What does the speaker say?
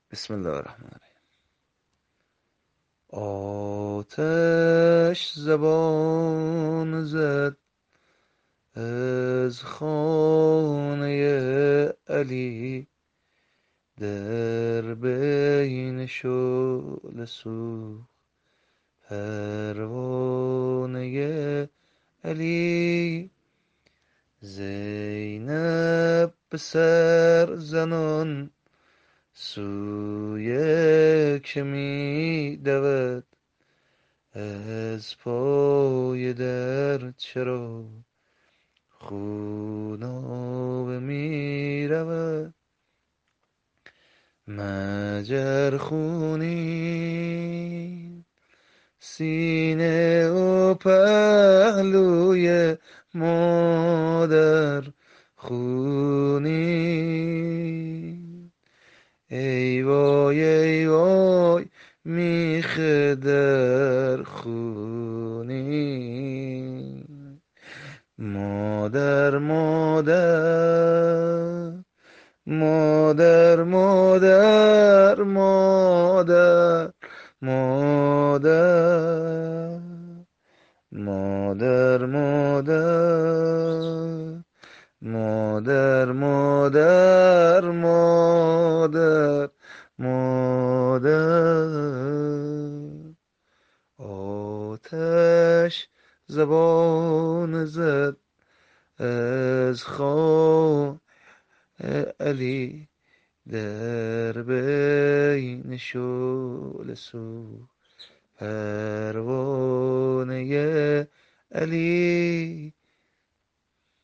بسم الله الرحمن الرحیم. آتش زبان زد از خانه علی، در بین شعله سوخت پروانه علی. زینب به سر زنان سوی که می دود، از پای در چرا خونابه می رود. مجر خونین سینه و پهلوی مادر خونین. ای وای ای وای میخ در خونین. مادر مادر مادر مادر مادر مادر مادر مادر مادر مادر مادر. آتش زبان زد از خان علی، در بین شعله سوخت پروانه علی.